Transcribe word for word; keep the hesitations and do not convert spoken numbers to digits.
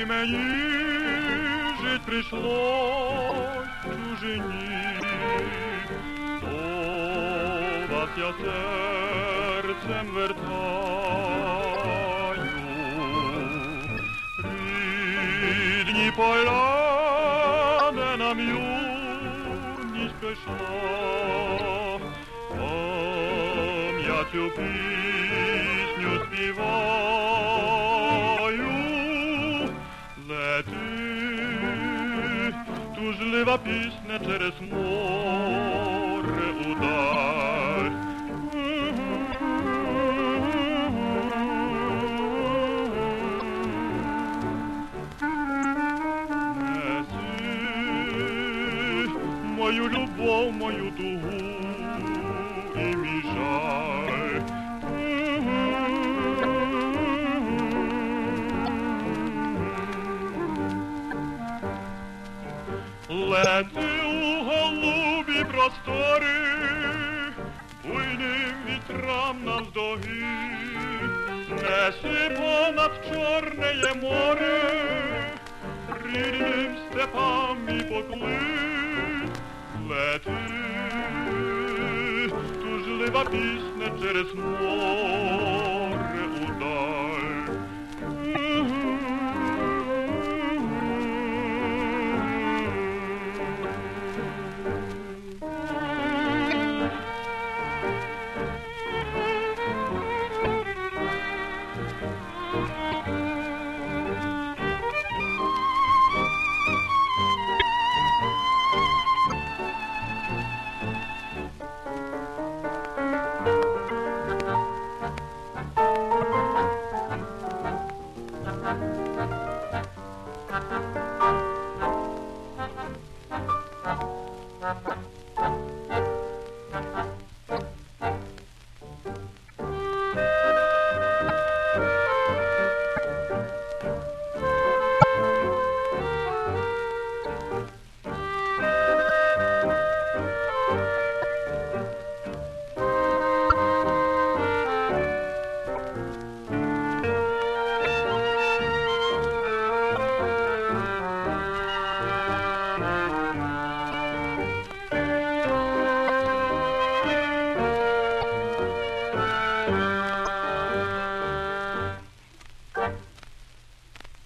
мені жить пришлось в чужині, то вас я серцем вертаю. Рідні поля, де нам юність прийшла, там я цю пісню співаю. Лети, тужлива пісня через море удаль. Неси мою любов, мою тугу і мій жаль. Лети у голубі простори, буйним вітрам навздогін, неси понад Чорне море, рідним степам мій поклик. Лети, тужлива пісня через море удаль. Thank you.